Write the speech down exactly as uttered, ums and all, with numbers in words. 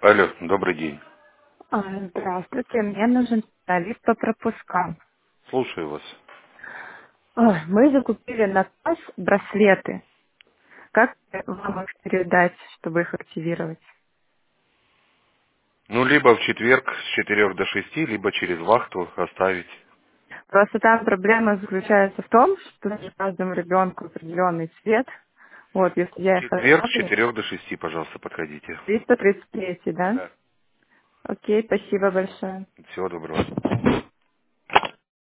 Алло, добрый день. А, Здравствуйте, мне нужен специалист по пропускам. Слушаю вас. Ой, Мы закупили на ТАСС браслеты. Как вам их передать, чтобы их активировать? Ну, либо в четверг с четырех до шести, либо через вахту оставить. Просто там проблема заключается в том, что каждому ребенку определенный цвет. Вот, если В я их четверг с оставлю, четырех до шести, пожалуйста, подходите. триста тридцать три, да? Да. Окей, спасибо большое. Всего доброго.